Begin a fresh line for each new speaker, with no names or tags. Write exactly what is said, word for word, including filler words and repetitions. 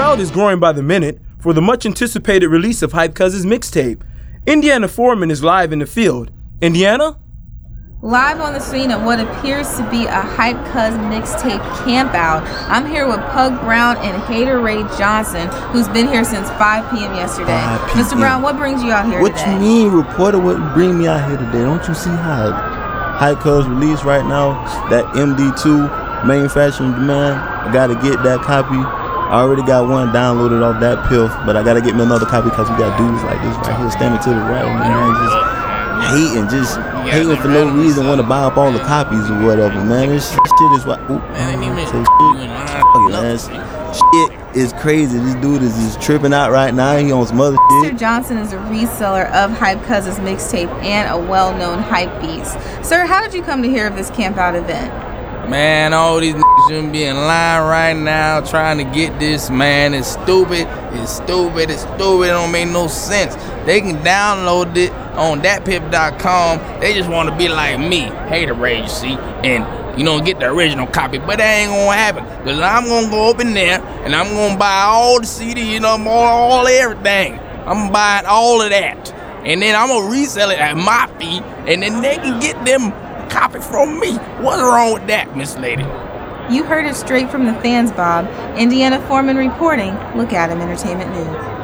crowd is growing by the minute for the much-anticipated release of Hype Cuz's mixtape. Indiana Foreman is live in the field. Indiana?
Live on the scene of what appears to be a Hype Cuz mixtape campout, I'm here with Pug Brown and Hater Ray Johnson, who's been here since five p.m. yesterday.
five p.m.
Mister Brown, what brings you out here
what
today?
What you mean, reporter? What bring me out here today? Don't you see how Hype Cuz released right now? That M D two manufacturing demand. I gotta get that copy. I already got one downloaded off that pill, but I gotta get me another copy because we got dudes like this right here standing to the right, man. Just hating, just hating for no reason, want to buy up all the copies or whatever, man. This shit is what. Ooh, say shit. Shit is crazy. This dude is just tripping out right now. He on some other shit.
Mister Johnson is a reseller of Hype Cuz's mixtape and a well-known hype beast. Sir, how did you come to hear of this campout event?
Man, all these niggas shouldn't be in line right now trying to get this, man. It's stupid. It's stupid. It's stupid. It don't make no sense. They can download it on dat pip dot com. They just want to be like me, Hater Ray, you see, and, you know, get the original copy. But that ain't going to happen, because I'm going to go up in there, and I'm going to buy all the C Ds, you know, all, all everything. I'm buying all of that. And then I'm going to resell it at my fee, and then they can get them copy from me. What's wrong with that, Miss Lady?
You heard it straight from the fans, Bob. Indiana Foreman reporting. Look at him, Entertainment News.